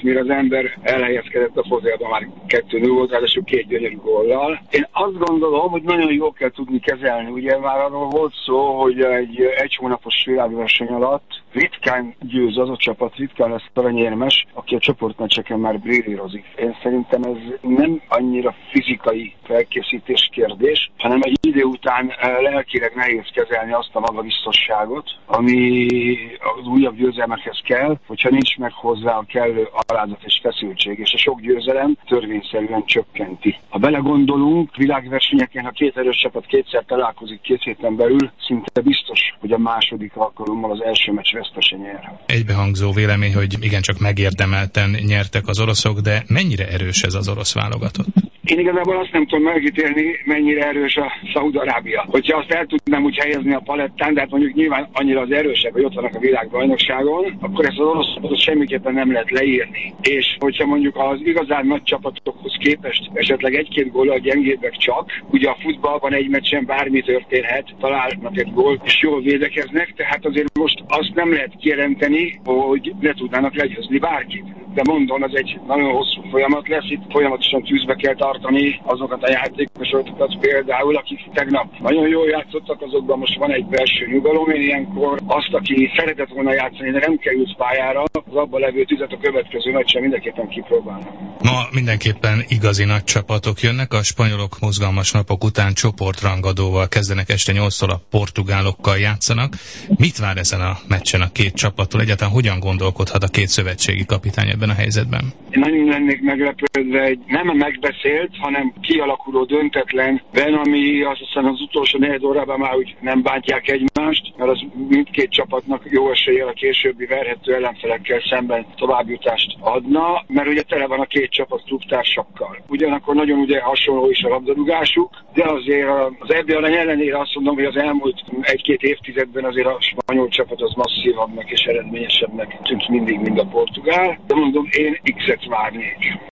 mire az ember elhelyezkedett a fozilban, már 2-0 volt, ráadásul 2 gyönyörű góllal. Én azt gondolom, hogy nagyon jól kell tudni kezelni. Ugye már arról volt szó, hogy egy hónapos világverseny alatt ritkán győz az a csapat, ritkán lesz aranyérmes, aki a csoportmeccseken már brillírozik. Én szerintem ez nem annyira fizikai felkészítés kérdés, hanem egy idő után lelkileg nehéz kezelni azt a magabiztosságot, ami az újabb győzelmekhez kell, hogyha nincs meg hozzá a kellő alázat és feszültség, és a sok győzelem törvényszerűen csökkenti. Ha belegondolunk, világversenyeken, ha 2 erős csapat kétszer találkozik 2 héten belül, szinte biztos, hogy a második alkalommal az első meccs vesztese nyer. Egybehangzó vélemény, hogy igencsak megérdemelten nyertek az oroszok, de mennyire erős ez az orosz válogatott? Én igazából azt nem tudom megítélni, mennyire erős a Szaúd-Arábia. Hogyha azt el tudnám úgy helyezni a palettán, de hát mondjuk nyilván annyira az erősebb, hogy ott vannak a világbajnokságon, akkor ezt az orosz csapatot semmiképpen nem lehet leírni. És hogyha mondjuk az igazán nagy csapatokhoz képest esetleg 1-2 góllal gyengébbek csak, ugye a futballban egy meccsen bármi történhet, találnak egy gólt, és jól védekeznek, tehát azért most azt nem lehet kijelenteni, hogy ne tudnának legyőzni bárkit. De mondom, ez egy nagyon hosszú folyamat lesz, itt folyamatosan tűzbe kell tartani azokat a játékosokat például, akik tegnap nagyon jól játszottak, azokban most van egy belső nyugalom. Én ilyenkor azt, aki szeretett volna játszani, de nem került pályára, az abban levő tüzet a következő meccsen mindenképpen kipróbálnak. Ma mindenképpen igazi nagy csapatok jönnek, a spanyolok mozgalmas napok után csoportrangadóval kezdenek, este 8-tól a portugálokkal játszanak. Mit vár ezen a meccsen a 2 csapattól? Egyáltalán hogyan gondolkodhat a 2 szövetségi kapitány ebben a helyzetben? Én nagyon lennék meglepődve egy nem megbeszélt, hanem kialakuló döntetlenben, ami azt hiszem az utolsó 4 órában már úgy nem bántják egymást, mert az mindkét csapatnak jó eséllyel a későbbi verhető ellenfelekkel szemben továbbjutást adna, mert ugye tele van a 2 csapat klubtársakkal. Ugyanakkor nagyon ugye hasonló is a labdarúgásuk, de azért az EB arany ellenére azt mondom, hogy az elmúlt 1-2 évtizedben azért a spanyol csapat az masszívabbnak és eredményesebbnek tűnt mindig, mint a portugál. De mondom, én X-et várnék.